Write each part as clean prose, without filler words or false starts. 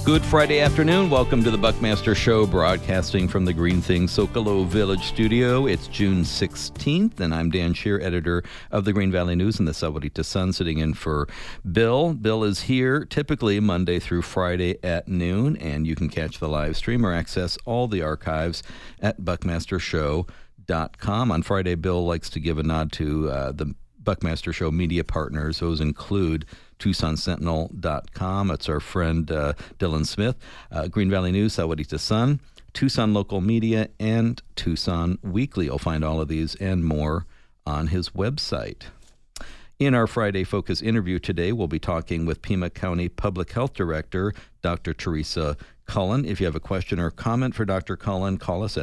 Good Friday afternoon. Welcome to the Buckmaster Show, broadcasting from the Green Thing Socolo Village studio. It's June 16th, and I'm Dan Shear, editor of the Green Valley News and the Sahuarita Sun, sitting in for Bill. Bill is here typically Monday through Friday at noon, and you can catch the live stream or access all the archives at buckmastershow.com. On Friday, Bill likes to give a nod to the Buckmaster Show media partners. Those include TucsonSentinel.com. It's our friend Dylan Smith, Green Valley News, Sahuarita Sun, Tucson Local Media, and Tucson Weekly. You'll find all of these and more on his website. In our Friday Focus interview today, we'll be talking with Pima County Public Health Director, Dr. Teresa Cullen. If you have a question or comment for Dr. Cullen, call us at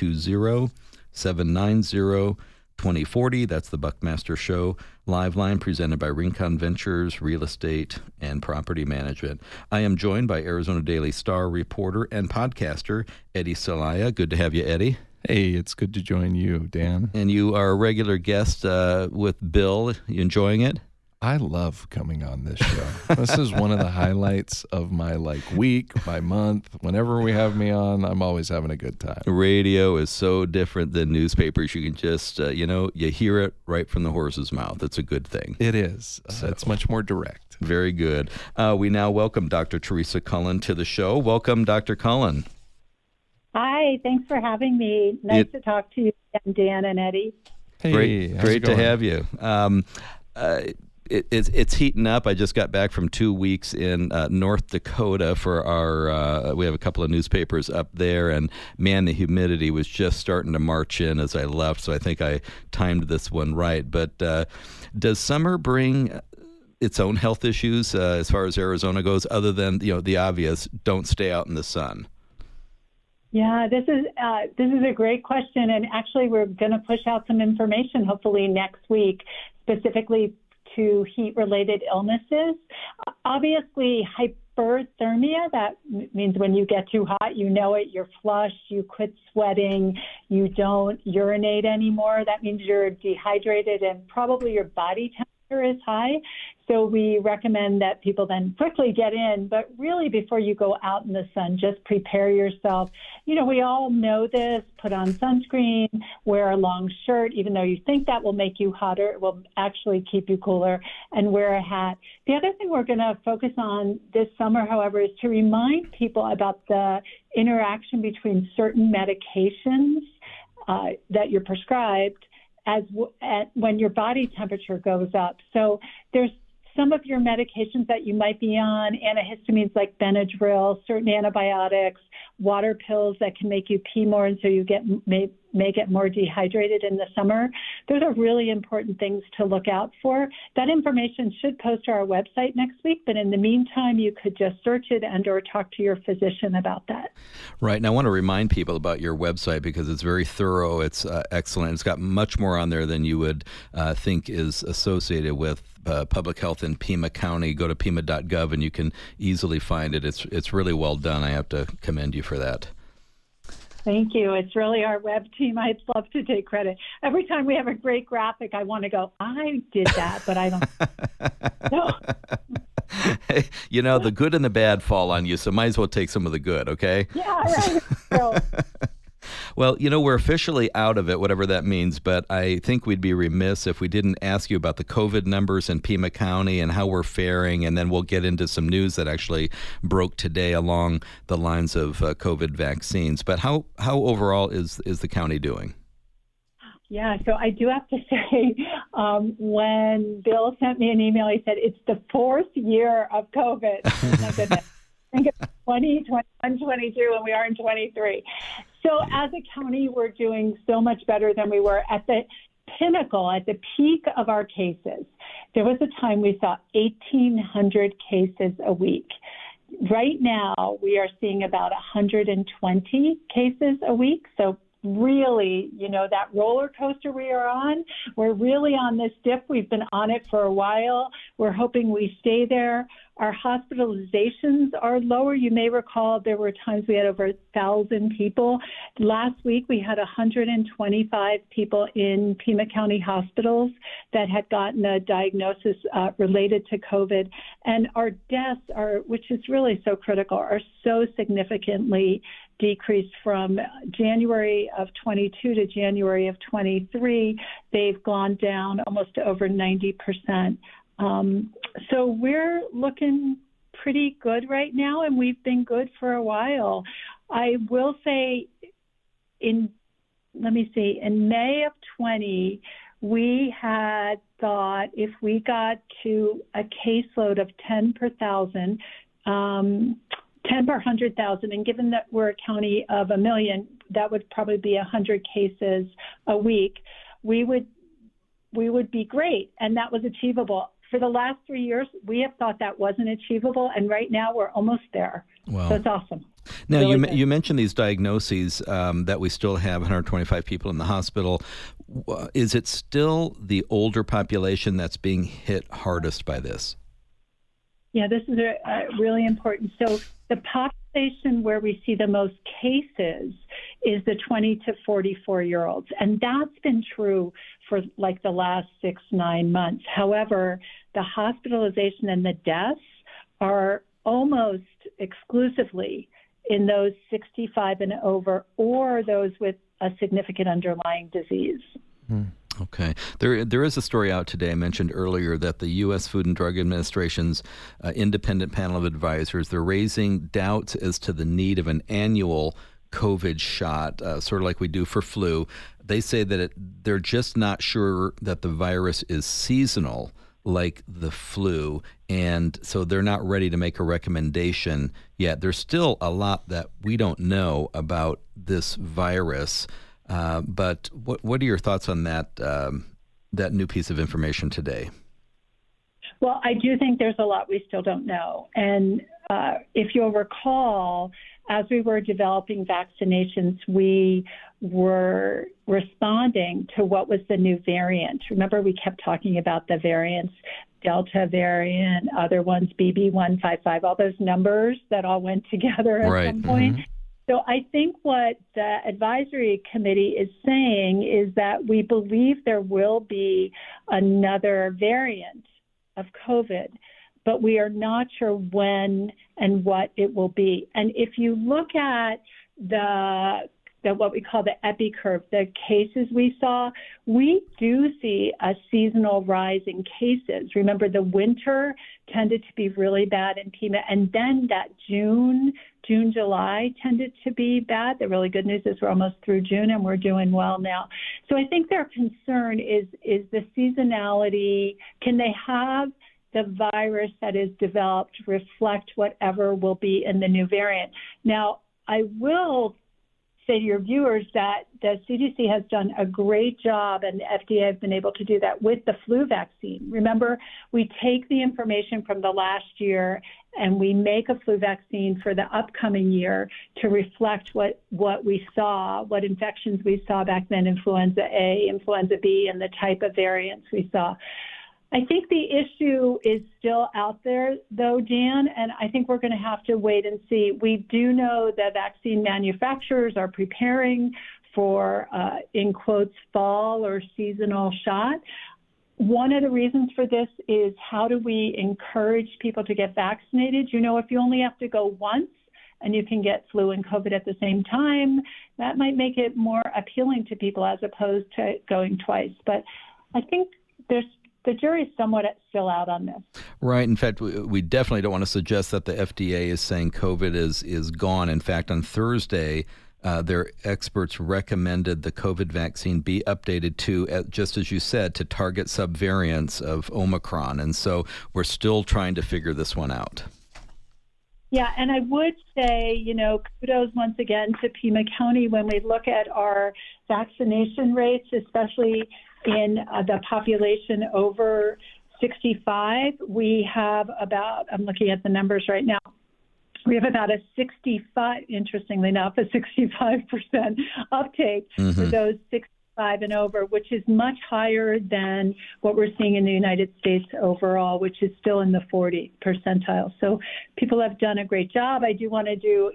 520-790-2040. That's the Buckmaster Show live line presented by Rincon Ventures, Real Estate, and Property Management. I am joined by Arizona Daily Star reporter and podcaster Eddie Celaya. Good to have you, Eddie. Hey, it's good to join you, Dan. And you are a regular guest with Bill. You enjoying it? I love coming on this show. This is one of the highlights of my week, my month. Whenever we have me on, I'm always having a good time. Radio is so different than newspapers. You can just, you hear it right from the horse's mouth. It's a good thing. It is. It's much more direct. Very good. We now welcome Dr. Teresa Cullen to the show. Welcome, Dr. Cullen. Hi, thanks for having me. Nice to talk to you, Dan and Eddie. Hey, great to have you. It's heating up. I just got back from 2 weeks in North Dakota for our, we have a couple of newspapers up there, and man, the humidity was just starting to march in as I left, so I think I timed this one right. But does summer bring its own health issues as far as Arizona goes, other than, the obvious, don't stay out in the sun? Yeah, this is a great question, and actually we're going to push out some information hopefully next week, specifically to heat-related illnesses. Obviously, hyperthermia, that means when you get too hot, you know it, you're flushed, you quit sweating, you don't urinate anymore. That means you're dehydrated and probably your body temperature is high. So we recommend that people then quickly get in, but really before you go out in the sun, just prepare yourself. We all know this, put on sunscreen, wear a long shirt, even though you think that will make you hotter, it will actually keep you cooler, and wear a hat. The other thing we're going to focus on this summer, however, is to remind people about the interaction between certain medications that you're prescribed when your body temperature goes up. So there's some of your medications that you might be on, antihistamines like Benadryl, certain antibiotics, water pills that can make you pee more, and so you may get more dehydrated in the summer. Those are really important things to look out for. That information should post to our website next week, but in the meantime, you could just search it and or talk to your physician about that. Right, and I want to remind people about your website because it's very thorough. It's excellent. It's got much more on there than you would think is associated with public health in Pima County. Go to pima.gov and you can easily find it. It's really well done. I have to commend you for that. Thank you. It's really our web team. I'd love to take credit. Every time we have a great graphic, I want to go, I did that, but I don't. No. Hey, the good and the bad fall on you, so might as well take some of the good, okay? Yeah, right. So, well, we're officially out of it, whatever that means, but I think we'd be remiss if we didn't ask you about the COVID numbers in Pima County and how we're faring, and then we'll get into some news that actually broke today along the lines of COVID vaccines. But how overall is the county doing? Yeah, so I do have to say, when Bill sent me an email, he said, it's the fourth year of COVID. My goodness. I think it's 20, 21, 22, and we are in 23. So as a county, we're doing so much better than we were at the pinnacle, at the peak of our cases. There was a time we saw 1,800 cases a week. Right now, we are seeing about 120 cases a week. So really, that roller coaster we are on, we're really on this dip. We've been on it for a while. We're hoping we stay there. Our hospitalizations are lower. You may recall there were times we had over 1,000 people. Last week, we had 125 people in Pima County hospitals that had gotten a diagnosis related to COVID. And our deaths which is really so critical, are so significantly decreased from January of 22 to January of 23. They've gone down almost to over 90%. So we're looking pretty good right now, and we've been good for a while. I will say in May of 20, we had thought if we got to a caseload of 10 per 1,000, 10 per 100,000, and given that we're a county of 1 million, that would probably be 100 cases a week. We would be great, and that was achievable. For the last 3 years, we have thought that wasn't achievable, and right now we're almost there. Wow. So it's awesome. Now, Really you mentioned these diagnoses that we still have 125 people in the hospital. Is it still the older population that's being hit hardest by this? Yeah, this is a really important. So the population where we see the most cases is the 20 to 44-year-olds. And that's been true for like the last 6-9 months. However, the hospitalization and the deaths are almost exclusively in those 65 and over, or those with a significant underlying disease. Okay. There is a story out today I mentioned earlier that the U.S. Food and Drug Administration's independent panel of advisors, they're raising doubts as to the need of an annual COVID shot, sort of like we do for flu. They say that they're just not sure that the virus is seasonal like the flu, and so they're not ready to make a recommendation yet. There's still a lot that we don't know about this virus. But what are your thoughts on that new piece of information today? Well, I do think there's a lot we still don't know. And if you'll recall, as we were developing vaccinations, we were responding to what was the new variant. Remember, we kept talking about the variants, Delta variant, other ones, BB.1.5.5, all those numbers that all went together at some point. Mm-hmm. So I think what the advisory committee is saying is that we believe there will be another variant of COVID, but we are not sure when and what it will be. And if you look at the what we call the epi curve, the cases we saw, we do see a seasonal rise in cases. Remember, the winter tended to be really bad in Pima, and then that June, July tended to be bad. The really good news is we're almost through June and we're doing well now. So I think their concern is the seasonality. Can they have the virus that is developed reflect whatever will be in the new variant? Now, I will say to your viewers that the CDC has done a great job, and the FDA have been able to do that with the flu vaccine. Remember, we take the information from the last year and we make a flu vaccine for the upcoming year to reflect what we saw, what infections we saw back then, influenza A, influenza B, and the type of variants we saw. I think the issue is still out there, though, Dan, and I think we're going to have to wait and see. We do know that vaccine manufacturers are preparing for, in quotes, fall or seasonal shot. One of the reasons for this is how do we encourage people to get vaccinated? You know, if you only have to go once and you can get flu and COVID at the same time, that might make it more appealing to people as opposed to going twice. But I think the jury is somewhat still out on this. Right. In fact, we definitely don't want to suggest that the FDA is saying COVID is gone. In fact, on Thursday, their experts recommended the COVID vaccine be updated to, just as you said, to target subvariants of Omicron. And so we're still trying to figure this one out. Yeah, and I would say, kudos once again to Pima County when we look at our vaccination rates, especially in the population over 65. We have about, I'm looking at the numbers right now, we have about interestingly enough, a 65% uptake for those 65 and over, which is much higher than what we're seeing in the United States overall, which is still in the 40 percentile. So people have done a great job. I do want to do,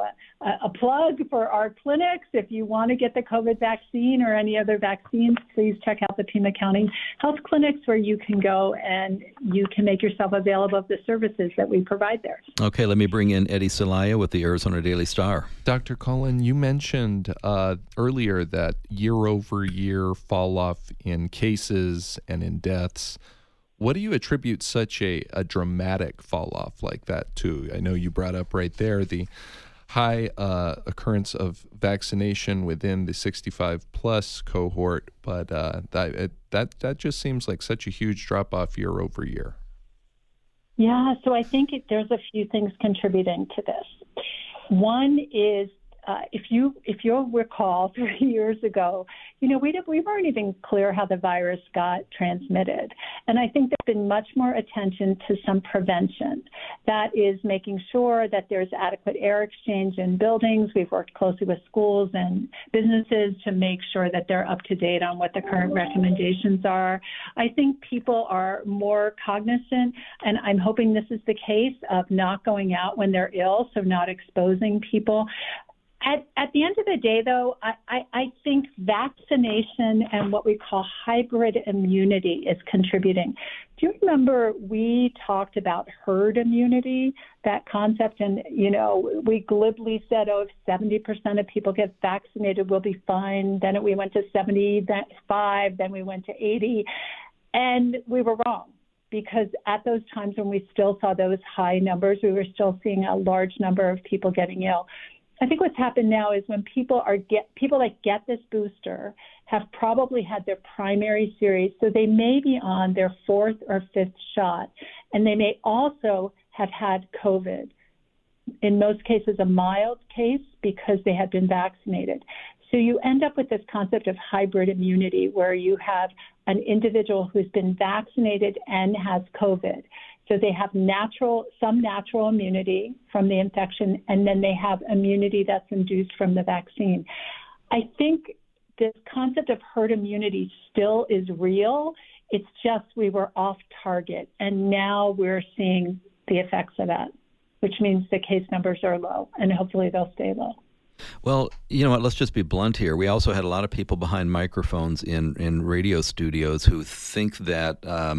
a plug for our clinics. If you want to get the COVID vaccine or any other vaccines, please check out the Pima County Health Clinics, where you can go and you can make yourself available of the services that we provide there. Okay, let me bring in Eddie Celaya with the Arizona Daily Star. Dr. Cullen, you mentioned earlier that year-over-year fall-off in cases and in deaths. What do you attribute such a dramatic fall-off like that to? I know you brought up right there the high occurrence of vaccination within the 65-plus cohort, but that just seems like such a huge drop-off year over year. Yeah, so I think there's a few things contributing to this. One is, if you'll recall, 3 years ago, we weren't even clear how the virus got transmitted. And I think there's been much more attention to some prevention. That is making sure that there's adequate air exchange in buildings. We've worked closely with schools and businesses to make sure that they're up to date on what the current recommendations are. I think people are more cognizant, and I'm hoping this is the case, of not going out when they're ill, so not exposing people. At the end of the day, though, I think vaccination and what we call hybrid immunity is contributing. Do you remember we talked about herd immunity, that concept? And, we glibly said, if 70% of people get vaccinated, we'll be fine. Then we went to 75, then we went to 80. And we were wrong, because at those times when we still saw those high numbers, we were still seeing a large number of people getting ill. I think what's happened now is when people that get this booster have probably had their primary series, so they may be on their fourth or fifth shot, and they may also have had COVID. In most cases, a mild case because they had been vaccinated. So you end up with this concept of hybrid immunity, where you have an individual who's been vaccinated and has COVID. So they have some natural immunity from the infection, and then they have immunity that's induced from the vaccine. I think this concept of herd immunity still is real. It's just we were off target, and now we're seeing the effects of that, which means the case numbers are low, and hopefully they'll stay low. Well, you know what, let's just be blunt here. We also had a lot of people behind microphones in radio studios who think that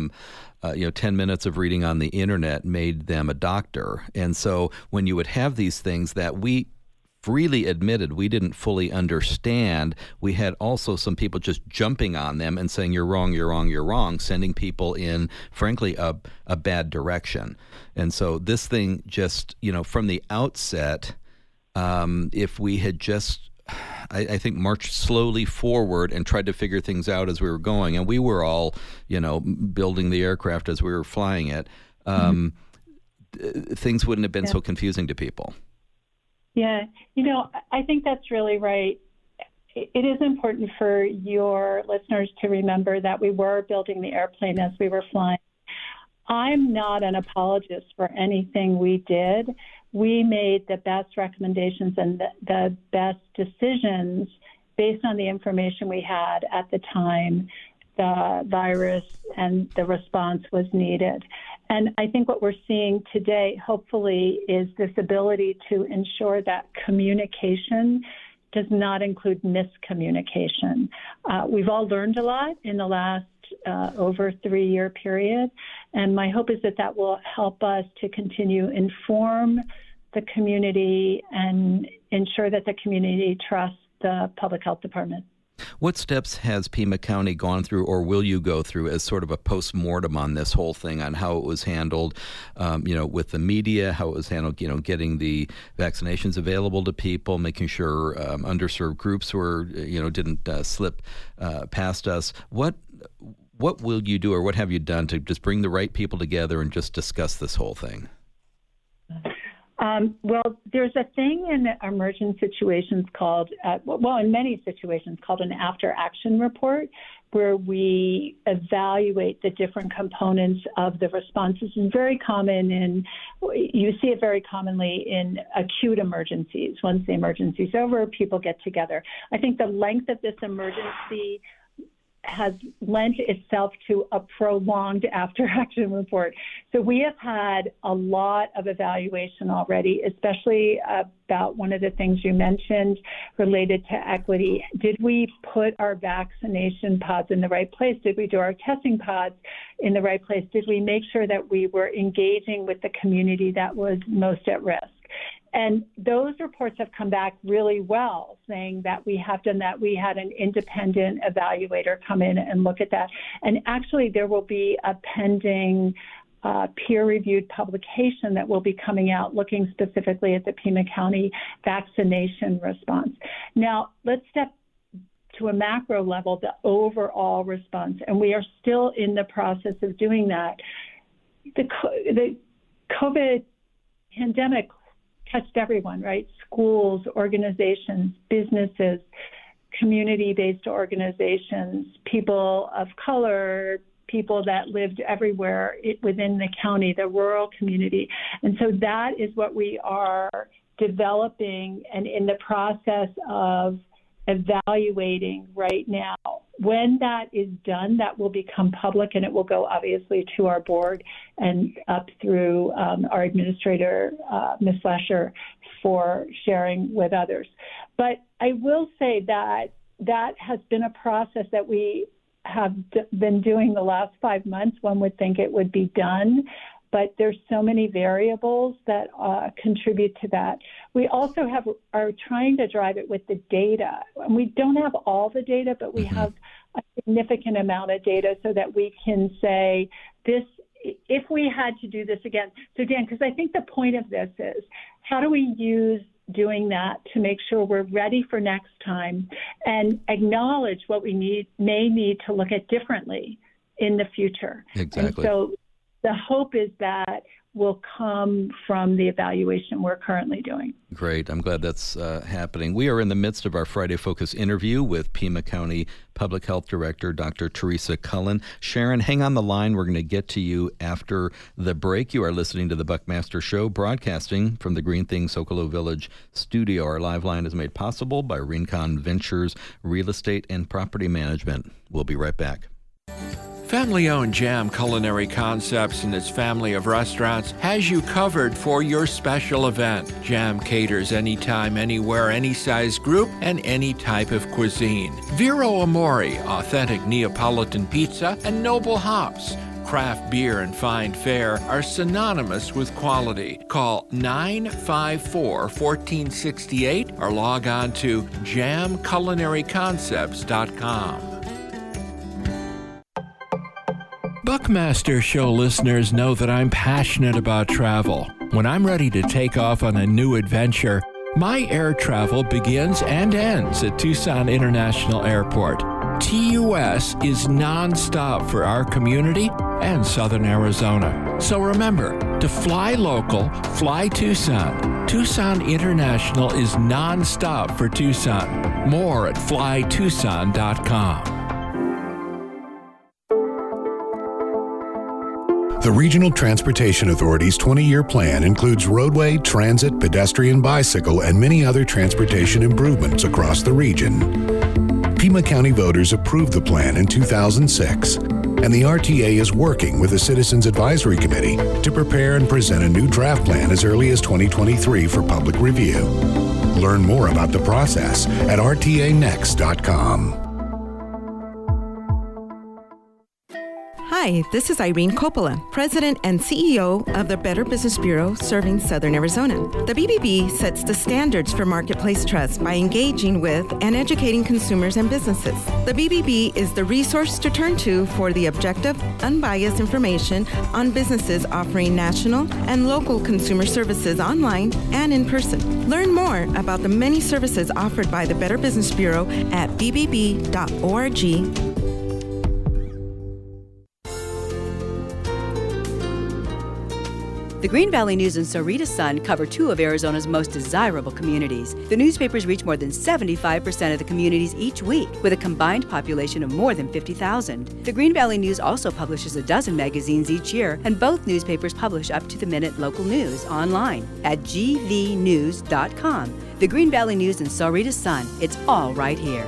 10 minutes of reading on the internet made them a doctor. And so when you would have these things that we freely admitted we didn't fully understand, we had also some people just jumping on them and saying, you're wrong, you're wrong, you're wrong, sending people in, frankly, a bad direction. And so this thing just, from the outset, if we had just, I think, marched slowly forward and tried to figure things out as we were going, and we were all, building the aircraft as we were flying it, things wouldn't have been so confusing to people. Yeah, I think that's really right. It is important for your listeners to remember that we were building the airplane as we were flying. I'm not an apologist for anything we did. We made the best recommendations and the best decisions based on the information we had at the time the virus and the response was needed. And I think what we're seeing today, hopefully, is this ability to ensure that communication does not include miscommunication. We've all learned a lot in the last over 3-year period, and my hope is that will help us to continue inform the community and ensure that the community trusts the public health department. What steps has Pima County gone through, or will you go through, as sort of a post-mortem on this whole thing, on how it was handled, with the media, how it was handled, getting the vaccinations available to people, making sure underserved groups didn't slip past us? What will you do, or what have you done to just bring the right people together and just discuss this whole thing? Well, there's a thing in emergent situations called, in many situations, called an after-action report, where we evaluate the different components of the responses. It's very common you see it very commonly in acute emergencies. Once the emergency is over, people get together. I think the length of this emergency has lent itself to a prolonged after-action report. So we have had a lot of evaluation already, especially about one of the things you mentioned related to equity. Did we put our vaccination pods in the right place? Did we do our testing pods in the right place? Did we make sure that we were engaging with the community that was most at risk? And those reports have come back really well, saying that we have done that. We had an independent evaluator come in and look at that. And actually, there will be a pending peer-reviewed publication that will be coming out looking specifically at the Pima County vaccination response. Now, let's step to a macro level, the overall response. And we are still in the process of doing that. The COVID pandemic touched everyone, right? Schools, organizations, businesses, community-based organizations, people of color, people that lived everywhere within the county, the rural community. And so that is what we are developing and in the process of evaluating right now. When that is done, that will become public, and it will go obviously to our board and up through our administrator, Ms. Lesher, for sharing with others. But I will say that that has been a process that we have been doing the last 5 months. One would think it would be done, but there's so many variables that contribute to that. We also are trying to drive it with the data. And we don't have all the data, but we have a significant amount of data so that we can say this, if we had to do this again. So Dan, because I think the point of this is, how do we use doing that to make sure we're ready for next time and acknowledge what we may need to look at differently in the future? Exactly. And so the hope is that will come from the evaluation we're currently doing. Great. I'm glad that's happening. We are in the midst of our Friday Focus interview with Pima County Public Health Director, Dr. Teresa Cullen. Sharon, hang on the line. We're going to get to you after the break. You are listening to the Buckmaster Show, broadcasting from the Green Thing Socolow Village studio. Our live line is made possible by Rincon Ventures Real Estate and Property Management. We'll be right back. Family-owned Jam Culinary Concepts and its family of restaurants has you covered for your special event. Jam caters anytime, anywhere, any size group, and any type of cuisine. Vero Amore, authentic Neapolitan pizza, and Noble Hops. Craft beer and fine fare are synonymous with quality. Call 954-1468 or log on to jamculinaryconcepts.com. Buckmaster Show listeners know that I'm passionate about travel. When I'm ready to take off on a new adventure, my air travel begins and ends at Tucson International Airport. TUS is nonstop for our community and Southern Arizona. So remember, to fly local, fly Tucson. Tucson International is nonstop for Tucson. More at flytucson.com. The Regional Transportation Authority's 20-year plan includes roadway, transit, pedestrian, bicycle, and many other transportation improvements across the region. Pima County voters approved the plan in 2006, and the RTA is working with the Citizens Advisory Committee to prepare and present a new draft plan as early as 2023 for public review. Learn more about the process at rtanext.com. Hi, this is Irene Coppola, President and CEO of the Better Business Bureau serving Southern Arizona. The BBB sets the standards for marketplace trust by engaging with and educating consumers and businesses. The BBB is the resource to turn to for the objective, unbiased information on businesses offering national and local consumer services online and in person. Learn more about the many services offered by the Better Business Bureau at bbb.org. The Green Valley News and Sarita Sun cover two of Arizona's most desirable communities. The newspapers reach more than 75% of the communities each week, with a combined population of more than 50,000. The Green Valley News also publishes a dozen magazines each year, and both newspapers publish up-to-the-minute local news online at gvnews.com. The Green Valley News and Sarita Sun. It's all right here.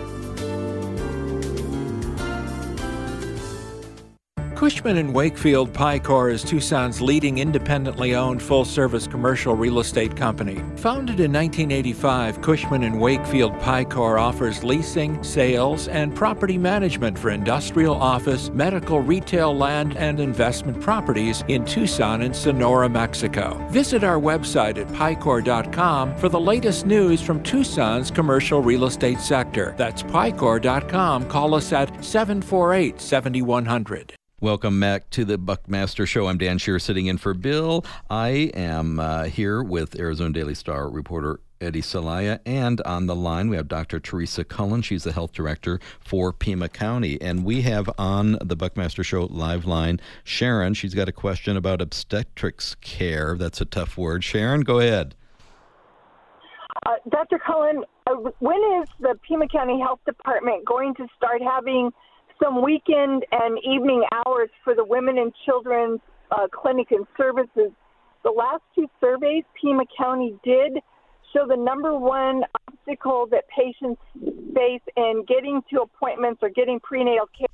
Cushman & Wakefield Picor is Tucson's leading independently owned full-service commercial real estate company. Founded in 1985, Cushman & Wakefield Picor offers leasing, sales, and property management for industrial, office, medical, retail, land, and investment properties in Tucson and Sonora, Mexico. Visit our website at picor.com for the latest news from Tucson's commercial real estate sector. That's picor.com. Call us at 748-7100. Welcome back to the Buckmaster Show. I'm Dan Shear sitting in for Bill. I am here with Arizona Daily Star reporter Eddie Celaya, and on the line we have Dr. Teresa Cullen. She's the health director for Pima County. And we have on the Buckmaster Show live line Sharon. She's got a question about obstetrics care. That's a tough word. Sharon, go ahead. Dr. Cullen, when is the Pima County Health Department going to start having some weekend and evening hours for the women and children's clinic and services? The last two surveys Pima County did show the number one obstacle that patients face in getting to appointments or getting prenatal care.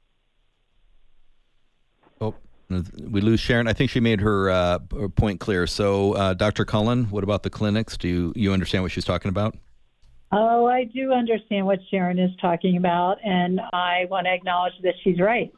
Oh, we lose Sharon. I think she made her point clear. So, Dr. Cullen, what about the clinics? Do you understand what she's talking about? Oh, I do understand what Sharon is talking about, and I want to acknowledge that she's right.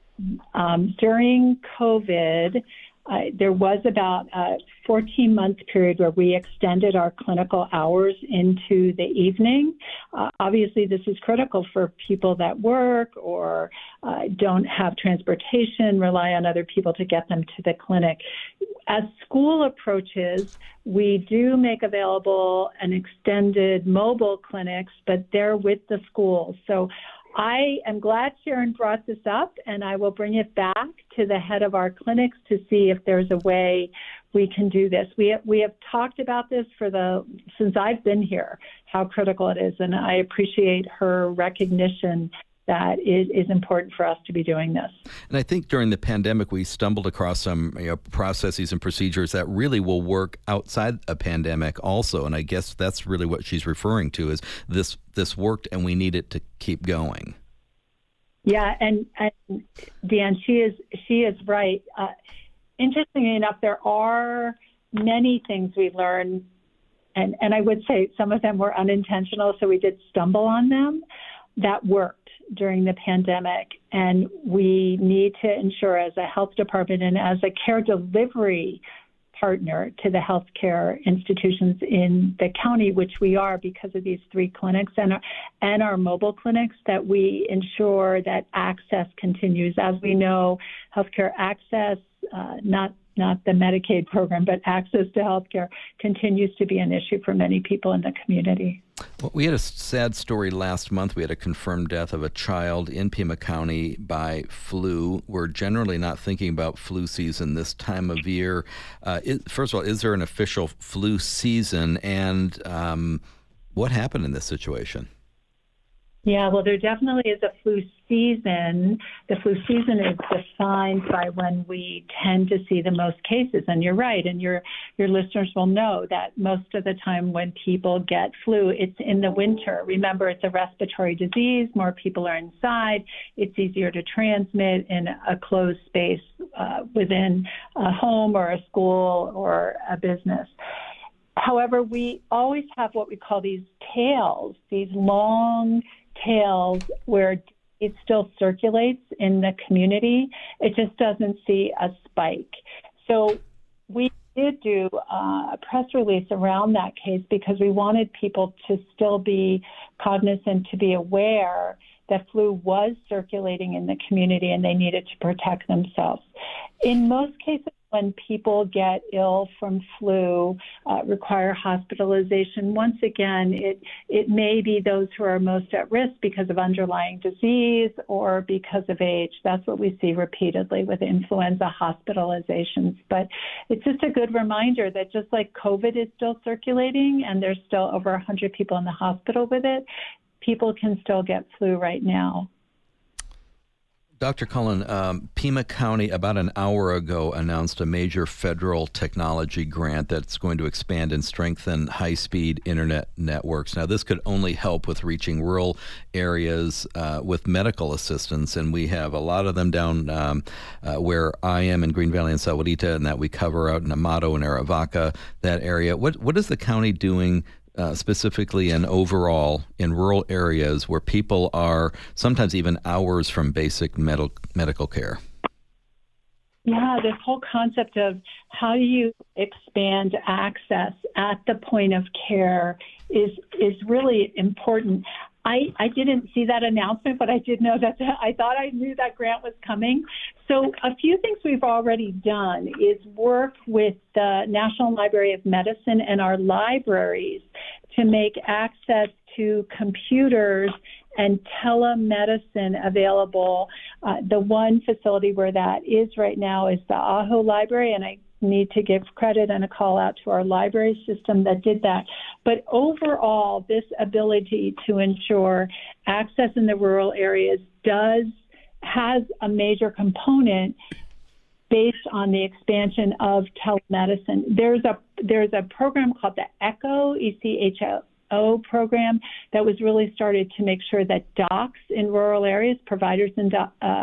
During COVID, there was about a 14-month period where we extended our clinical hours into the evening. Obviously, this is critical for people that work or don't have transportation, rely on other people to get them to the clinic. As school approaches, we do make available an extended mobile clinics, but they're with the schools. So I am glad Sharon brought this up, and I will bring it back to the head of our clinics to see if there's a way we can do this. We have talked about this since I've been here, how critical it is, and I appreciate her recognition that it is important for us to be doing this. And I think during the pandemic, we stumbled across some processes and procedures that really will work outside a pandemic also. And I guess that's really what she's referring to is this worked and we need it to keep going. Yeah, and Dan, she is right. Interestingly enough, there are many things we learned, and I would say some of them were unintentional, so we did stumble on them, that worked during the pandemic. And we need to ensure as a health department and as a care delivery partner to the healthcare institutions in the county, which we are because of these 3 clinics and our mobile clinics, that we ensure that access continues. As we know, healthcare access, not the Medicaid program, but access to healthcare continues to be an issue for many people in the community. Well, we had a sad story last month. We had a confirmed death of a child in Pima County by flu. We're generally not thinking about flu season this time of year. First of all, is there an official flu season? And what happened in this situation? Yeah, well, there definitely is a flu season. The flu season is defined by when we tend to see the most cases. And you're right, and your listeners will know that most of the time when people get flu, it's in the winter. Remember, it's a respiratory disease. More people are inside. It's easier to transmit in a closed space within a home or a school or a business. However, we always have what we call these tails, these long tails where it still circulates in the community. It just doesn't see a spike. So we did do a press release around that case because we wanted people to still be cognizant, to be aware that flu was circulating in the community and they needed to protect themselves. In most cases, when people get ill from flu, require hospitalization, once again, it may be those who are most at risk because of underlying disease or because of age. That's what we see repeatedly with influenza hospitalizations. But it's just a good reminder that just like COVID is still circulating and there's still over 100 people in the hospital with it, people can still get flu right now. Dr. Cullen, Pima County about an hour ago announced a major federal technology grant that's going to expand and strengthen high-speed internet networks. Now, this could only help with reaching rural areas with medical assistance, and we have a lot of them down where I am in Green Valley and Sahuarita, and that we cover out in Amado and Arivaca, that area. What is the county doing specifically and overall in rural areas where people are sometimes even hours from basic medical care? Yeah, this whole concept of how do you expand access at the point of care is really important. I didn't see that announcement, but I did know that I thought I knew that grant was coming. So a few things we've already done is work with the National Library of Medicine and our libraries to make access to computers and telemedicine available. The one facility where that is right now is the Ajo Library, and I need to give credit and a call out to our library system that did that. But overall, this ability to ensure access in the rural areas has a major component based on the expansion of telemedicine. There's a program called the ECHO, ECHO program, that was really started to make sure that docs in rural areas, providers and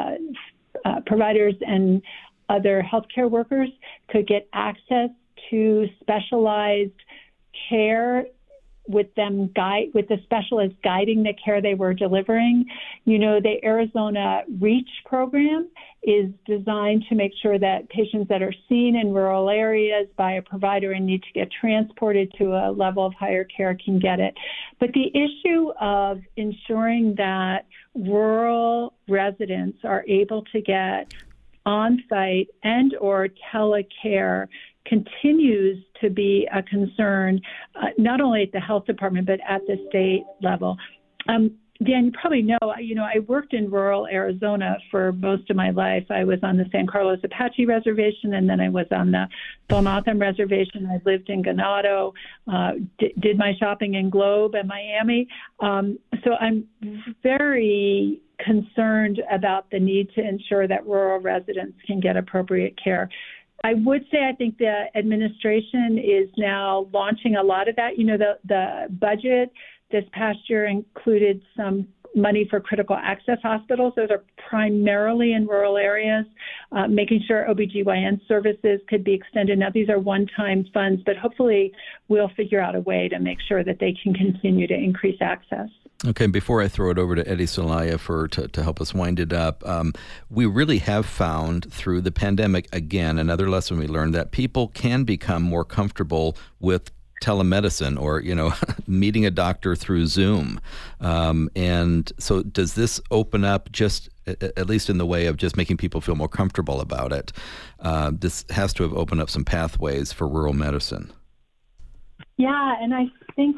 other healthcare workers could get access to specialized care with the specialists guiding the care they were delivering. You know, the Arizona REACH program is designed to make sure that patients that are seen in rural areas by a provider and need to get transported to a level of higher care can get it. But the issue of ensuring that rural residents are able to get on-site and or telecare continues to be a concern, not only at the health department, but at the state level. Dan, you probably know, I worked in rural Arizona for most of my life. I was on the San Carlos Apache Reservation, and then I was on the Belmotham Reservation. I lived in Ganado, did my shopping in Globe and Miami. So I'm very concerned about the need to ensure that rural residents can get appropriate care. I would say I think the administration is now launching a lot of that. You know, the budget this past year included some money for critical access hospitals. Those are primarily in rural areas, making sure OBGYN services could be extended. Now, these are one-time funds, but hopefully we'll figure out a way to make sure that they can continue to increase access. Okay, before I throw it over to Eddie Celaya to help us wind it up, we really have found through the pandemic, again, another lesson we learned, that people can become more comfortable with telemedicine or, meeting a doctor through Zoom. And so does this open up, just at least in the way of just making people feel more comfortable about it? This has to have opened up some pathways for rural medicine. Yeah, and I think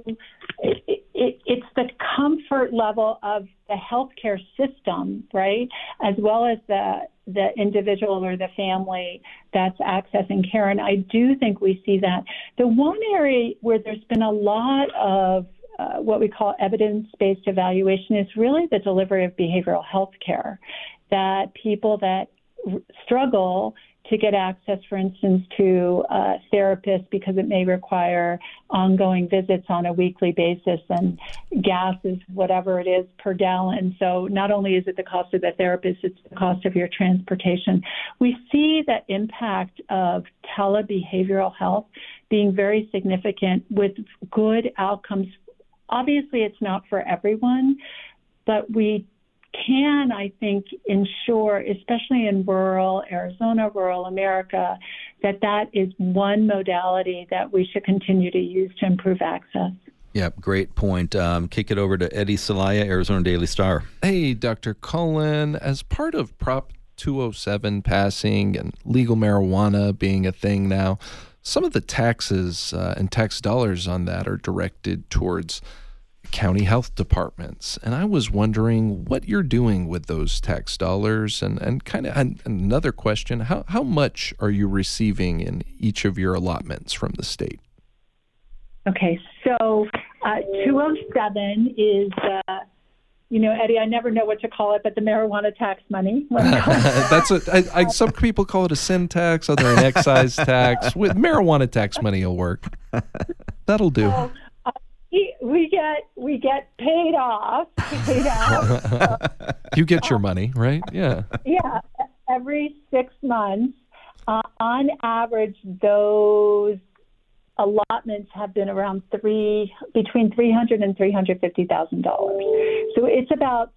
it's the comfort level of the healthcare system, right, as well as the individual or the family that's accessing care. And I do think we see that. The one area where there's been a lot of what we call evidence-based evaluation is really the delivery of behavioral health care, that people that struggle to get access, for instance, to a therapist because it may require ongoing visits on a weekly basis, and gas is whatever it is per gallon. So not only is it the cost of the therapist, it's the cost of your transportation. We see that impact of telebehavioral health being very significant with good outcomes. Obviously, it's not for everyone, but we can, I think, ensure, especially in rural Arizona, rural America, that is one modality that we should continue to use to improve access. Yeah, great point. Kick it over to Eddie Celaya, Arizona Daily Star. Hey, Dr. Cullen, as part of Prop 207 passing and legal marijuana being a thing now, some of the taxes and tax dollars on that are directed towards county health departments. And I was wondering what you're doing with those tax dollars, and kind of another question, how much are you receiving in each of your allotments from the state? Okay, so 207 is, Eddie, I never know what to call it, but the marijuana tax money. That's some people call it a sin tax, other an excise tax. With marijuana tax money will work. That'll do. So, we get paid off. You get your money, right? Yeah. Yeah, every 6 months. On average, those allotments have been around between $300,000 and $350,000. So it's about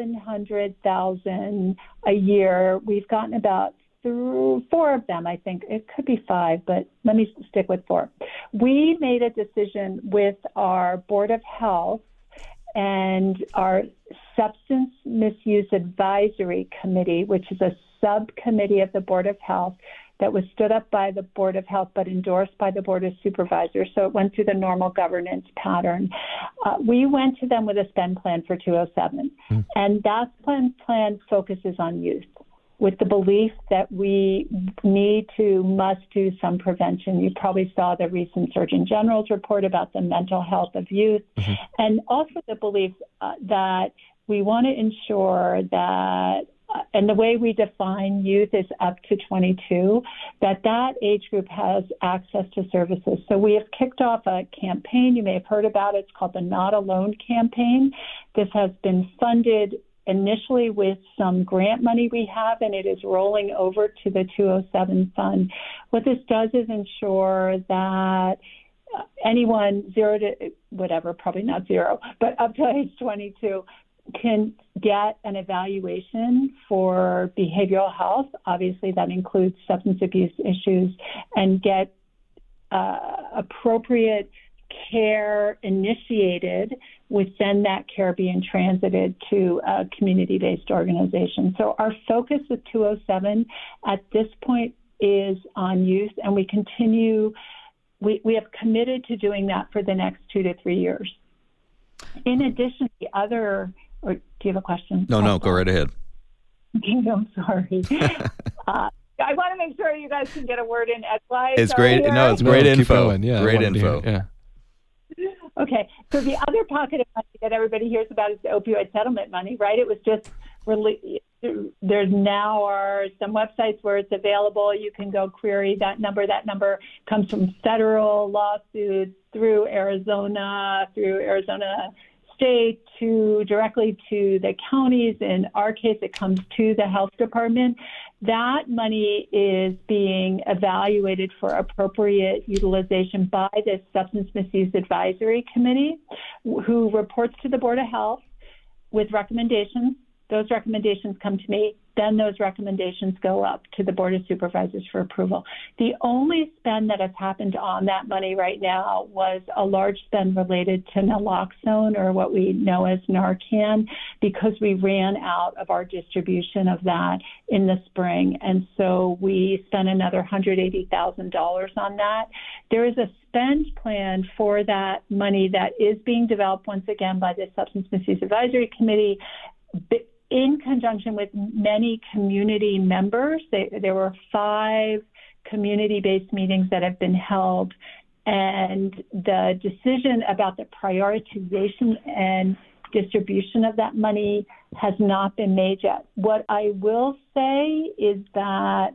$700,000 a year. We've gotten about 4 of them, I think. It could be 5, but let me stick with 4. We made a decision with our Board of Health and our Substance Misuse Advisory Committee, which is a subcommittee of the Board of Health that was stood up by the Board of Health but endorsed by the Board of Supervisors, so it went through the normal governance pattern. We went to them with a spend plan for 207, and that plan focuses on youth, with the belief that we must do some prevention. You probably saw the recent Surgeon General's report about the mental health of youth, and also the belief that we want to ensure that, and the way we define youth is up to 22, that age group has access to services. So we have kicked off a campaign. You may have heard about it. It's called the Not Alone campaign. This has been funded initially with some grant money we have, and it is rolling over to the 207 fund. What this does is ensure that anyone 0 to whatever, probably not 0, but up to age 22 can get an evaluation for behavioral health. Obviously, that includes substance abuse issues, and get appropriate care initiated, with then that care being transited to a community-based organization. So our focus with 207 at this point is on youth, and we have committed to doing that for the next 2 to 3 years. In addition, or do you have a question? No, go right ahead. I'm sorry. I want to make sure you guys can get a word in edgewise. It's great. No, it's great info. Yeah, great info. Yeah. Okay, so the other pocket of money that everybody hears about is the opioid settlement money, right? It was just there now are some websites where it's available. You can go query that number. That number comes from federal lawsuits through Arizona State directly to the counties. In our case, it comes to the health department. That money is being evaluated for appropriate utilization by the Substance Misuse Advisory Committee, who reports to the Board of Health with recommendations. Those recommendations come to me. Then those recommendations go up to the Board of Supervisors for approval. The only spend that has happened on that money right now was a large spend related to naloxone, or what we know as Narcan, because we ran out of our distribution of that in the spring. And so we spent another $180,000 on that. There is a spend plan for that money that is being developed once again by the Substance Misuse Advisory Committee, in conjunction with many community members. There were 5 community-based meetings that have been held, and the decision about the prioritization and distribution of that money has not been made yet. What I will say is that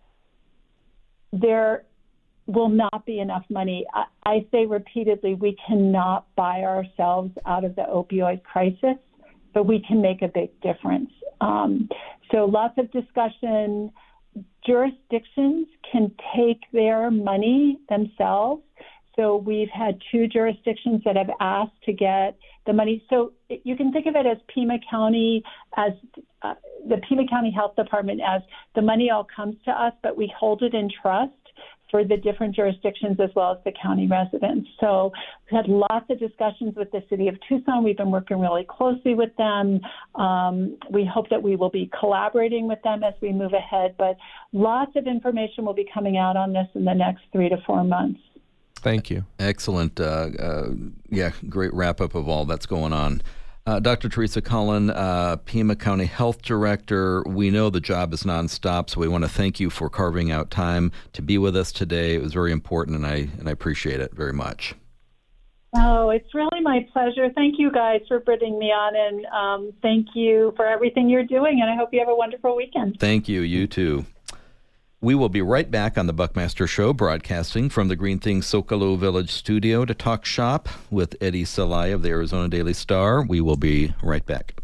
there will not be enough money. I say repeatedly, we cannot buy ourselves out of the opioid crisis, but we can make a big difference. So lots of discussion. Jurisdictions can take their money themselves. So we've had 2 jurisdictions that have asked to get the money. So you can think of it as Pima County, as the Pima County Health Department, as the money all comes to us, but we hold it in trust for the different jurisdictions as well as the county residents. So we've had lots of discussions with the city of Tucson. We've been working really closely with them. We hope that we will be collaborating with them as we move ahead, but lots of information will be coming out on this in the next 3 to 4 months. Thank you. Excellent. Great wrap-up of all that's going on. Dr. Teresa Cullen, Pima County Health Director, we know the job is nonstop, so we want to thank you for carving out time to be with us today. It was very important, and I appreciate it very much. Oh, it's really my pleasure. Thank you guys for bringing me on, and thank you for everything you're doing, and I hope you have a wonderful weekend. Thank you. You too. We will be right back on the Buckmaster Show, broadcasting from the Green Things Zocalo Village studio to talk shop with Eddie Celaya of the Arizona Daily Star. We will be right back.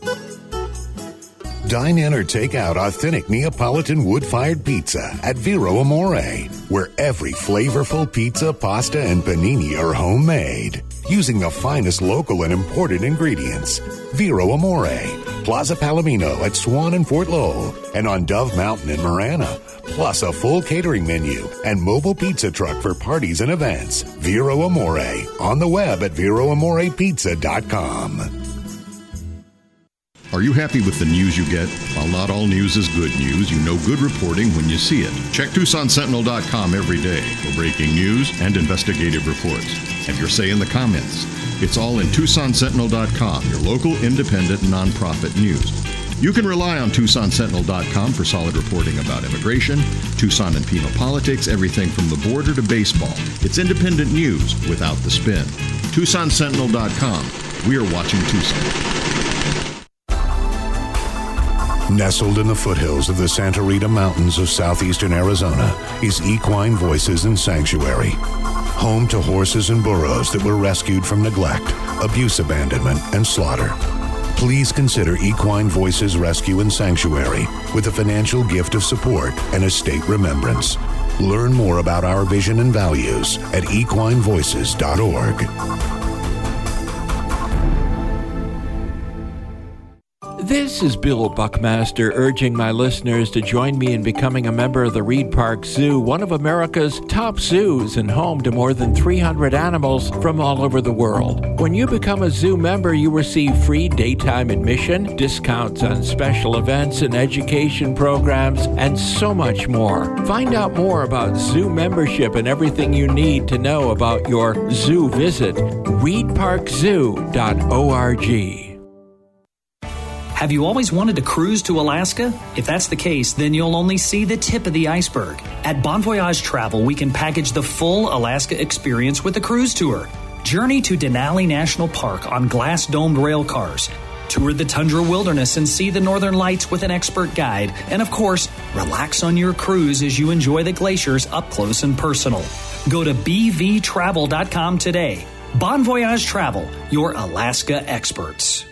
Dine in or take out authentic Neapolitan wood-fired pizza at Vero Amore, where every flavorful pizza, pasta, and panini are homemade, using the finest local and imported ingredients. Vero Amore, Plaza Palomino at Swan and Fort Lowell, and on Dove Mountain in Marana, plus a full catering menu and mobile pizza truck for parties and events. Vero Amore, on the web at VeroAmorePizza.com. Are you happy with the news you get? While not all news is good news, you know good reporting when you see it. Check TucsonSentinel.com every day for breaking news and investigative reports. Have your say in the comments. It's all in TucsonSentinel.com, your local independent nonprofit news. You can rely on TucsonSentinel.com for solid reporting about immigration, Tucson and Pima politics, everything from the border to baseball. It's independent news without the spin. TucsonSentinel.com. We're watching Tucson. Nestled in the foothills of the Santa Rita Mountains of southeastern Arizona is Equine Voices and Sanctuary, home to horses and burros that were rescued from neglect, abuse, abandonment, and slaughter. Please consider Equine Voices Rescue and Sanctuary with a financial gift of support and estate remembrance. Learn more about our vision and values at equinevoices.org. This is Bill Buckmaster urging my listeners to join me in becoming a member of the Reed Park Zoo, one of America's top zoos and home to more than 300 animals from all over the world. When you become a zoo member, you receive free daytime admission, discounts on special events and education programs, and so much more. Find out more about zoo membership and everything you need to know about your zoo visit. reedparkzoo.org. Have you always wanted to cruise to Alaska? If that's the case, then you'll only see the tip of the iceberg. At Bon Voyage Travel, we can package the full Alaska experience with a cruise tour. Journey to Denali National Park on glass-domed rail cars. Tour the tundra wilderness and see the northern lights with an expert guide. And of course, relax on your cruise as you enjoy the glaciers up close and personal. Go to bvtravel.com today. Bon Voyage Travel, your Alaska experts.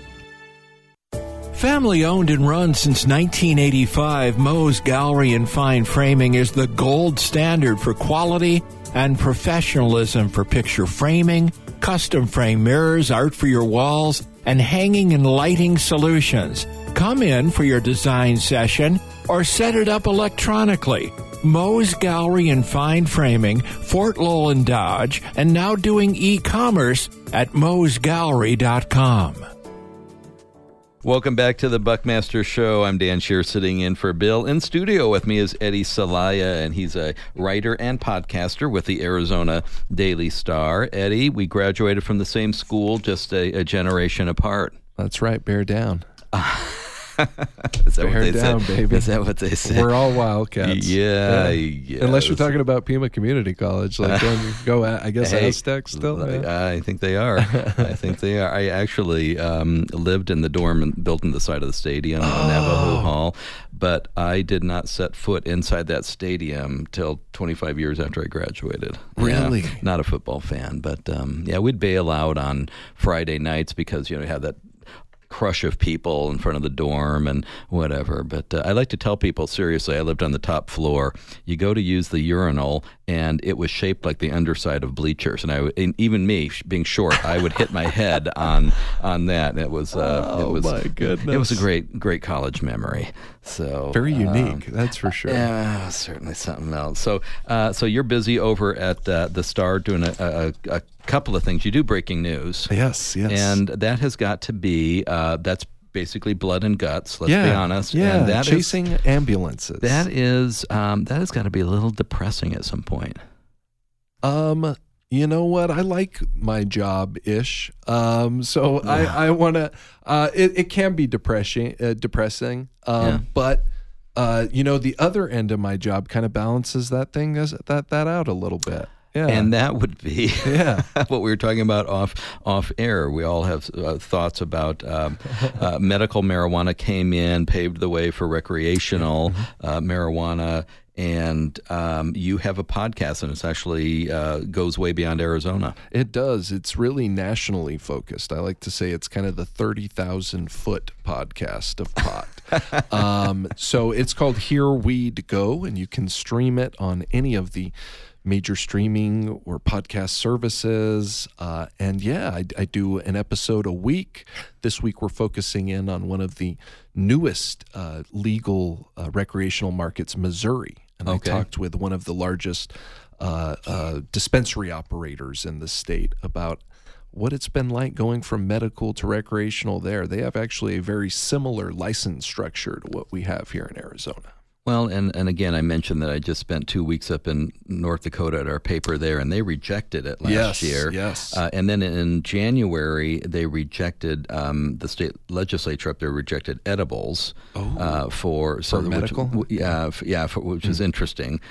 Family owned and run since 1985, Moe's Gallery and Fine Framing is the gold standard for quality and professionalism for picture framing, custom frame mirrors, art for your walls, and hanging and lighting solutions. Come in for your design session or set it up electronically. Moe's Gallery and Fine Framing, Fort Lowell and Dodge, and now doing e-commerce at moesgallery.com. Welcome back to the Buckmaster Show. I'm Dan Scheer sitting in for Bill. In studio with me is Eddie Celaya, and he's a writer and podcaster with the Arizona Daily Star. Eddie, we graduated from the same school, just a generation apart. That's right. Bear down. Is that Bear what they down, said? baby. Is that what they said? We're all Wildcats. Yeah. Unless you're talking about Pima Community College, like go I guess Aztec still. I think they are. I actually lived in the dorm and built in the side of the stadium on Navajo Hall, but I did not set foot inside that stadium till 25 years after I graduated. Really? Yeah, not a football fan, but we'd bail out on Friday nights because you have that crush of people in front of the dorm and whatever. But I like to tell people, seriously, I lived on the top floor. You go to use the urinal, and it was shaped like the underside of bleachers. And even me, being short, I would hit my head on that. It was my goodness. It was a great college memory. So very unique, that's for sure. Yeah, certainly something else. So you're busy over at the Star doing a couple of things. You do breaking news. Yes. And that has got to be that's basically blood and guts. Let's be honest. Yeah, and that chasing ambulances. That has got to be a little depressing at some point. You know what? I like my job-ish. So yeah. I want to. It can be depressing. But the other end of my job kind of balances that out a little bit. Yeah. And that would be what we were talking about off air. We all have thoughts about medical marijuana came in, paved the way for recreational marijuana. And you have a podcast, and it's actually goes way beyond Arizona. It does. It's really nationally focused. I like to say it's kind of the 30,000-foot podcast of pot. So it's called Here Weed Go, and you can stream it on any of the major streaming or podcast services. I do an episode a week. This week we're focusing in on one of the newest legal recreational markets, Missouri. And I talked with one of the largest dispensary operators in the state about what it's been like going from medical to recreational there. They have actually a very similar license structure to what we have here in Arizona. Well, and again, I mentioned that I just spent 2 weeks up in North Dakota at our paper there, and they rejected it last year. Yes. And then in January, they rejected the state legislature up there rejected edibles for medical. Which is interesting.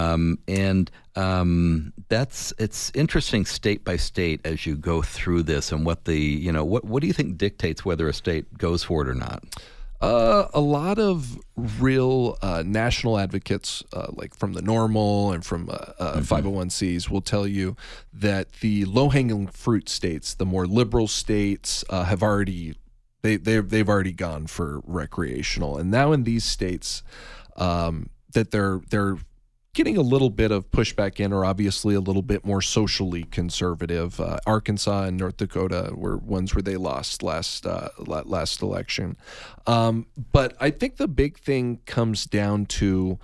It's interesting state by state as you go through this, and what do you think dictates whether a state goes for it or not? A lot of real national advocates, like from the NORML and from 501Cs, will tell you that the low-hanging fruit states, the more liberal states, have already they've already gone for recreational, and now in these states that they're getting a little bit of pushback in, or obviously a little bit more socially conservative. Arkansas and North Dakota were ones where they lost last election. But I think the big thing comes down to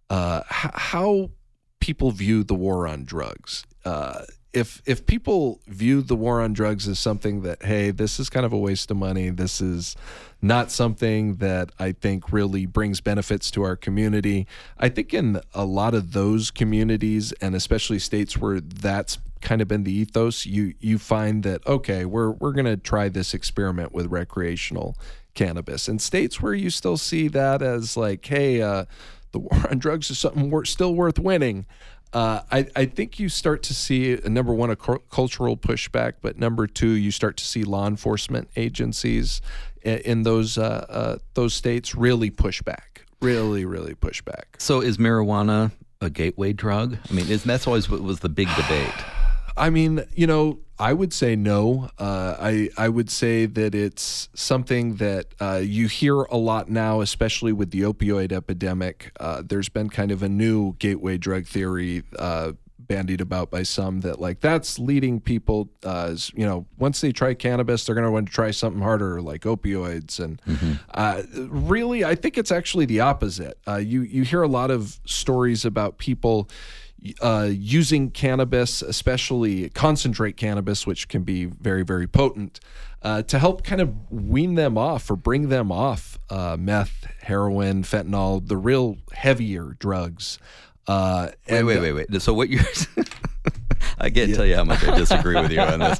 how people view the war on drugs. If people view the war on drugs as something that, hey, this is kind of a waste of money, this is not something that I think really brings benefits to our community, I think in a lot of those communities, and especially states where that's kind of been the ethos, you find that, okay, we're going to try this experiment with recreational cannabis. And states where you still see that as like, hey, the war on drugs is something still worth winning, I think you start to see, number one, a cultural pushback, but number two, you start to see law enforcement agencies in those states really push back, really push back. So is marijuana a gateway drug? I mean, that's always what was the big debate. I mean, I would say no. I would say that it's something that you hear a lot now, especially with the opioid epidemic. There's been kind of a new gateway drug theory bandied about by some that, like, that's leading people, once they try cannabis, they're going to want to try something harder like opioids. And really, I think it's actually the opposite. You hear a lot of stories about people using cannabis, especially concentrate cannabis, which can be very, very potent, to help kind of wean them off or bring them off meth, heroin, fentanyl, the real heavier drugs. Wait. So what you're... I can't tell you how much I disagree with you on this.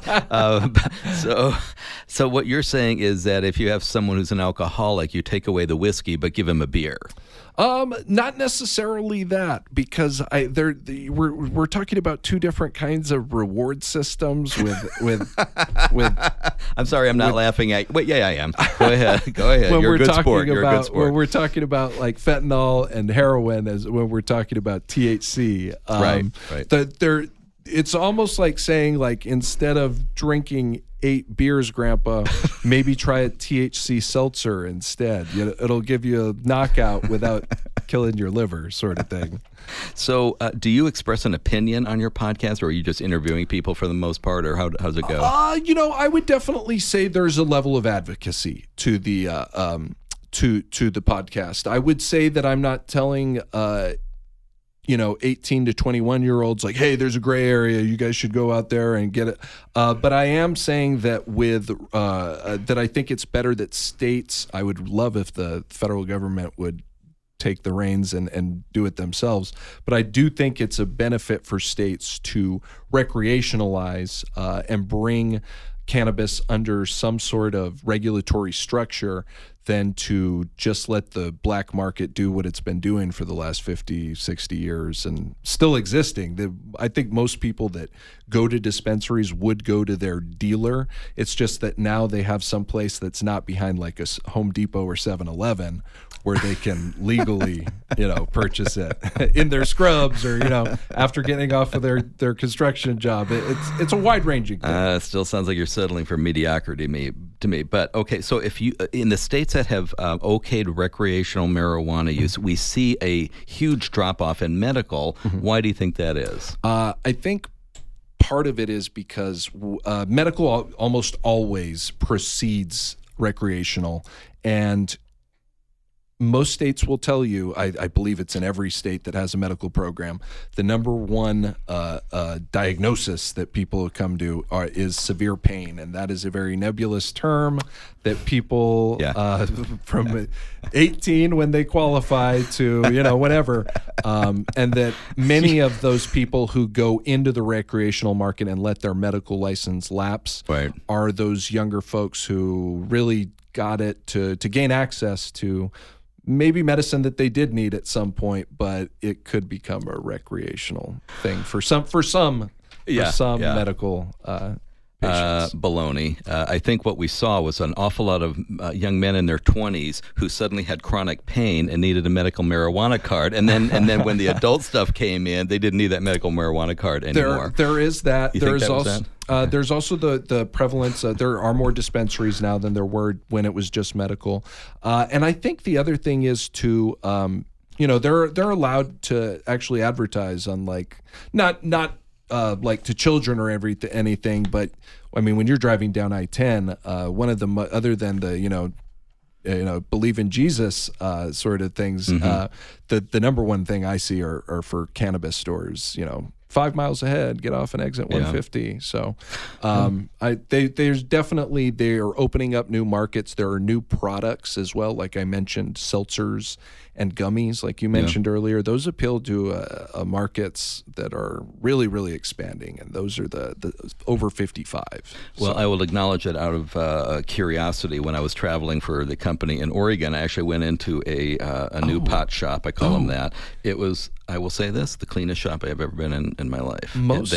So what you're saying is that if you have someone who's an alcoholic, you take away the whiskey, but give him a beer. Not necessarily that, because we're talking about two different kinds of reward systems with. I'm sorry, I'm not laughing at you. Wait, yeah, I am. Go ahead. You're a good sport. When we're talking about like fentanyl and heroin, as when we're talking about THC, right. It's almost like saying, like, instead of drinking 8 beers, Grandpa, maybe try a THC seltzer instead. It'll give you a knockout without killing your liver, sort of thing. So do you express an opinion on your podcast, or are you just interviewing people for the most part, or how does it go? I would definitely say there's a level of advocacy to the to the podcast. I would say that I'm not telling 18 to 21 year olds like, hey, there's a gray area, you guys should go out there and get it. But I am saying that that I think it's better that states, I would love if the federal government would take the reins and do it themselves. But I do think it's a benefit for states to recreationalize and bring cannabis under some sort of regulatory structure than to just let the black market do what it's been doing for the last 50, 60 years and still existing. I think most people that go to dispensaries would go to their dealer. It's just that now they have some place that's not behind like a Home Depot or 7-Eleven where they can legally, purchase it in their scrubs or, after getting off of their construction job. It's a wide-ranging thing. It still sounds like you're settling for mediocrity to me. But, okay, so if you in the states that have okayed recreational marijuana use, we see a huge drop-off in medical. Mm-hmm. Why do you think that is? I think part of it is because medical almost always precedes recreational, and most states will tell you, I believe it's in every state that has a medical program, the number one diagnosis that people come to is severe pain. And that is a very nebulous term that people from 18 when they qualify to, whatever. And that many of those people who go into the recreational market and let their medical license lapse are those younger folks who really got it to gain access to maybe medicine that they did need at some point, but it could become a recreational thing for some medical patients. Baloney. I think what we saw was an awful lot of young men in their 20s who suddenly had chronic pain and needed a medical marijuana card, and then when the adult stuff came in, they didn't need that medical marijuana card anymore. There is that. There's also the prevalence. There are more dispensaries now than there were when it was just medical. And I think the other thing is to, they're allowed to actually advertise on not like to children or anything, but I mean, when you're driving down I-10, one of them, other than the, believe in Jesus sort of things, the number one thing I see are for cannabis stores, 5 miles ahead, get off and exit 150. Yeah. So there's definitely, they're opening up new markets. There are new products as well. Like I mentioned, seltzers and gummies, like you mentioned earlier. Those appeal to markets that are really, really expanding. And those are the over 55. Well, I will acknowledge that out of curiosity, when I was traveling for the company in Oregon, I actually went into a new pot shop. I call them that. It was, I will say this, the cleanest shop I have ever been in my life. Most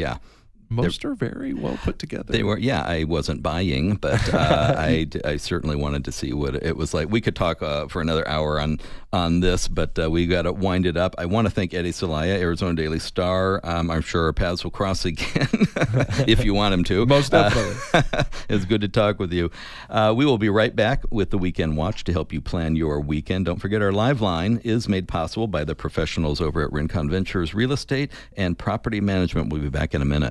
are very well put together. They were, I wasn't buying, but I certainly wanted to see what it was like. We could talk for another hour on this, but we got to wind it up. I want to thank Eddie Celaya, Arizona Daily Star. I'm sure our paths will cross again if you want him to. Most definitely. It's good to talk with you. We will be right back with the Weekend Watch to help you plan your weekend. Don't forget our live line is made possible by the professionals over at Rincon Ventures Real Estate and Property Management. We'll be back in a minute.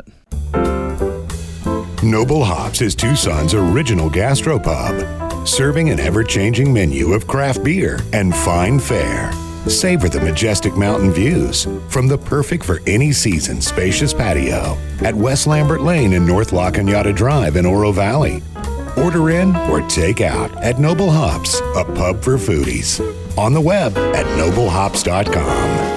Noble Hops is Tucson's original gastropub, serving an ever-changing menu of craft beer and fine fare. Savor the majestic mountain views from the perfect for any season spacious patio at West Lambert Lane and North La Cañada Drive in Oro Valley. Order in or take out at Noble Hops, a pub for foodies. On the web at noblehops.com.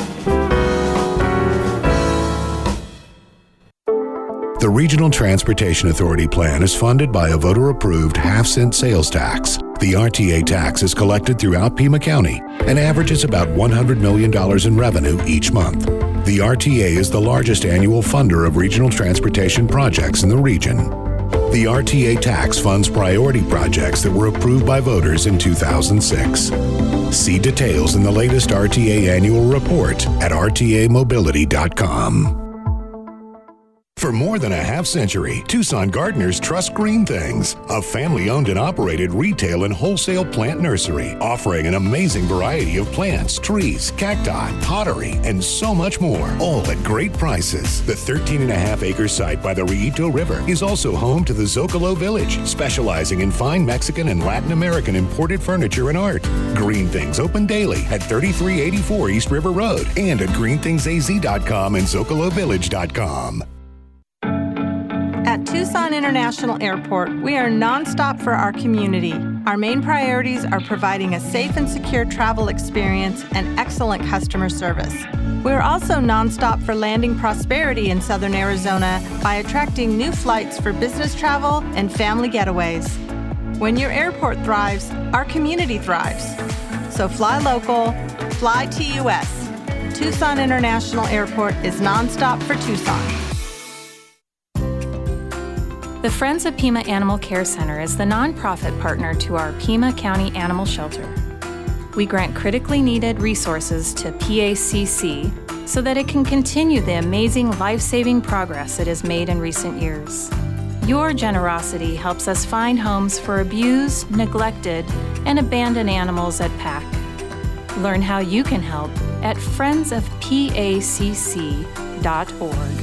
The Regional Transportation Authority plan is funded by a voter-approved half-cent sales tax. The RTA tax is collected throughout Pima County and averages about $100 million in revenue each month. The RTA is the largest annual funder of regional transportation projects in the region. The RTA tax funds priority projects that were approved by voters in 2006. See details in the latest RTA annual report at rtamobility.com. For more than a half-century, Tucson gardeners trust Green Things, a family-owned and operated retail and wholesale plant nursery offering an amazing variety of plants, trees, cacti, pottery, and so much more, all at great prices. The 13.5-acre site by the Rillito River is also home to the Zocalo Village, specializing in fine Mexican and Latin American imported furniture and art. Green Things open daily at 3384 East River Road and at greenthingsaz.com and zocalovillage.com. At Tucson International Airport, we are nonstop for our community. Our main priorities are providing a safe and secure travel experience and excellent customer service. We are also nonstop for landing prosperity in Southern Arizona by attracting new flights for business travel and family getaways. When your airport thrives, our community thrives. So fly local, fly TUS. Tucson International Airport is nonstop for Tucson. The Friends of Pima Animal Care Center is the nonprofit partner to our Pima County Animal Shelter. We grant critically needed resources to PACC so that it can continue the amazing life-saving progress it has made in recent years. Your generosity helps us find homes for abused, neglected, and abandoned animals at PAC. Learn how you can help at friendsofpacc.org.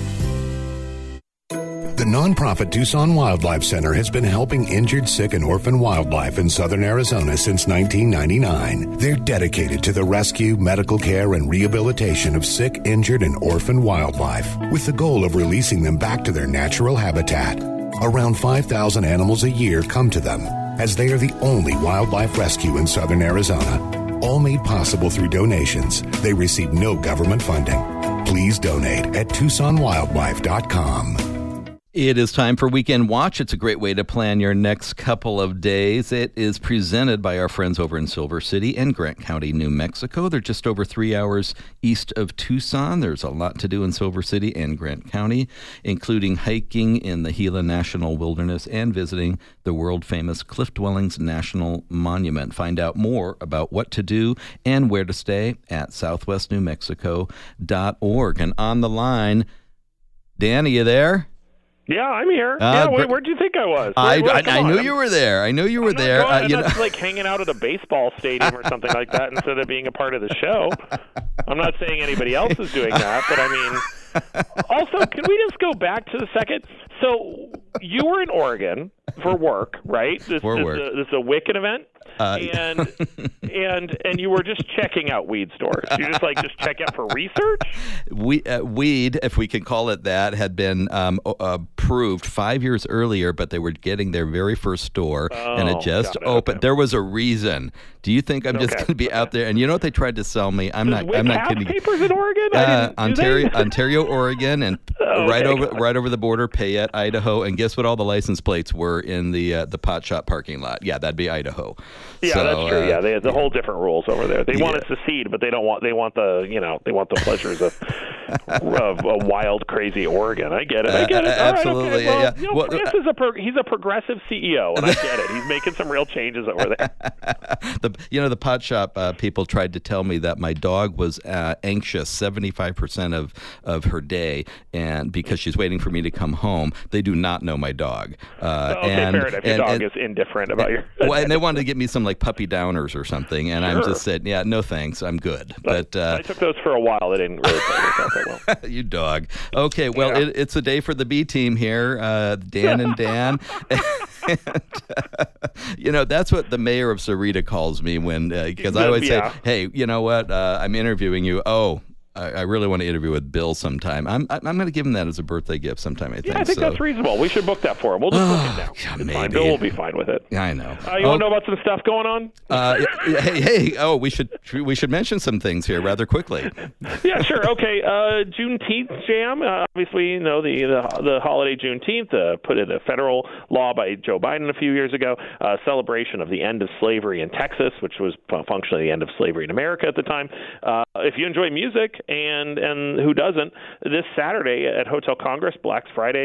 The nonprofit Tucson Wildlife Center has been helping injured, sick, and orphan wildlife in southern Arizona since 1999. They're dedicated to the rescue, medical care, and rehabilitation of sick, injured, and orphan wildlife, with the goal of releasing them back to their natural habitat. Around 5,000 animals a year come to them, as they are the only wildlife rescue in southern Arizona. All made possible through donations. They receive no government funding. Please donate at TucsonWildlife.com. It is time for Weekend Watch. It's a great way to plan your next couple of days. It is presented by our friends over in Silver City and Grant County, New Mexico. They're just over 3 hours east of Tucson. There's a lot to do in Silver City and Grant County, including hiking in the Gila National Wilderness and visiting the world-famous Cliff Dwellings National Monument. Find out more about what to do and where to stay at southwestnewmexico.org. And on the line, Dan, are you there? Yeah, I'm here. Where'd you think I was? I knew you were there. I knew you were there. I'm not like hanging out at a baseball stadium or something like that instead of being a part of the show. I'm not saying anybody else is doing that, but I mean, also, can we just go back to the second? So you were in Oregon for work, right? This is a Wicked event? And you were just checking out weed stores. You just check out for research? Weed, if we can call it that, had been approved 5 years earlier, but they were getting their very first store, and it just opened. Okay. There was a reason. Do you think I'm just going to be out there? And you know what they tried to sell me? I'm not kidding. Papers in Oregon? Ontario, Oregon, and right over the border, Payette, Idaho. And guess what? All the license plates were in the pot shop parking lot. Yeah, that'd be Idaho. Yeah, so, that's true. They had the whole different rules over there. They want to secede, but they want the pleasures of a wild, crazy Oregon. I get it. Absolutely. All right, okay. Well, France he's a progressive CEO, and I get it. He's making some real changes over there. The pot shop people tried to tell me that my dog was anxious 75% of her day, and because she's waiting for me to come home. They do not know my dog. Fair enough. Your dog is indifferent about your. Well, and they wanted to get me some like puppy downers or something, and I just said, yeah, no thanks, I'm good. But I took those for a while. They didn't really play out that well. You dog. Okay, well, it's a day for the B team here, Dan and Dan. And, that's what the mayor of Sarita calls me when, because I always say, hey, you know what, I'm interviewing you. Oh, I really want to interview with Bill sometime. I'm going to give him that as a birthday gift sometime, I think. Yeah, I think that's reasonable. We should book that for him. We'll just book it now. Yeah, maybe. Fine. Bill will be fine with it. Yeah, I know. You want to know about some stuff going on? We should mention some things here rather quickly. Yeah, sure. Okay, Juneteenth jam. Obviously, the holiday Juneteenth put in a federal law by Joe Biden a few years ago. Celebration of the end of slavery in Texas, which was functionally the end of slavery in America at the time. If you enjoy music, and who doesn't, this Saturday at Hotel Congress, Black Friday's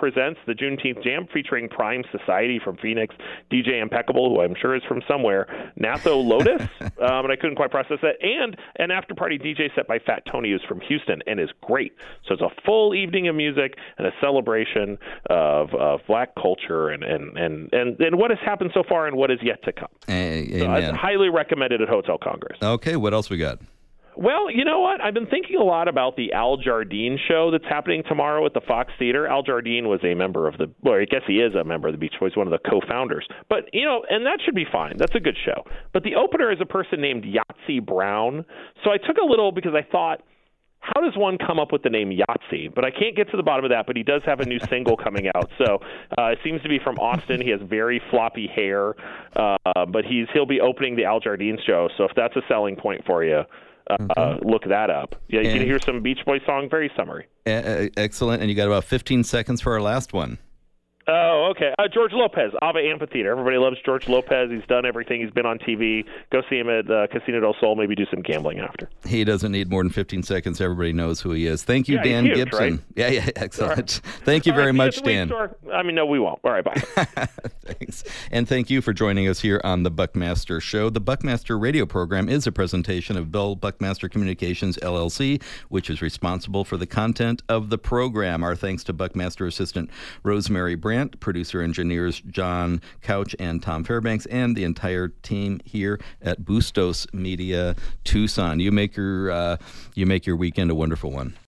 presents the Juneteenth Jam featuring Prime Society from Phoenix, DJ Impeccable, who I'm sure is from somewhere, Natho Lotus, and I couldn't quite process that, and an after-party DJ set by Fat Tony, who's from Houston and is great. So it's a full evening of music and a celebration of Black culture and what has happened so far and what is yet to come. So I highly recommend it at Hotel Congress. Okay, what else we got? Well, you know what? I've been thinking a lot about the Al Jardine show that's happening tomorrow at the Fox Theater. Al Jardine was a member of I guess he is a member of the Beach Boys, one of the co-founders. But, and that should be fine. That's a good show. But the opener is a person named Yahtzee Brown. So I took a little because I thought, how does one come up with the name Yahtzee? But I can't get to the bottom of that, but he does have a new single coming out. So it seems to be from Austin. He has very floppy hair, but he'll be opening the Al Jardine show. So if that's a selling point for you, look that up. Yeah, you can hear some Beach Boys song, very summery. Excellent. And you got about 15 seconds for our last one. Oh, okay. George Lopez, Ava Amphitheater. Everybody loves George Lopez. He's done everything. He's been on TV. Go see him at Casino del Sol. Maybe do some gambling after. He doesn't need more than 15 seconds. Everybody knows who he is. Thank you, Dan huge, Gibson. Right? Yeah, excellent. Thank you very much, Dan. No, we won't. All right, bye. Thanks. And thank you for joining us here on the Buckmaster Show. The Buckmaster radio program is a presentation of Bell Buckmaster Communications, LLC, which is responsible for the content of the program. Our thanks to Buckmaster Assistant Rosemary Brandt, producer engineers John Couch and Tom Fairbanks, and the entire team here at Bustos Media Tucson. You make your weekend a wonderful one.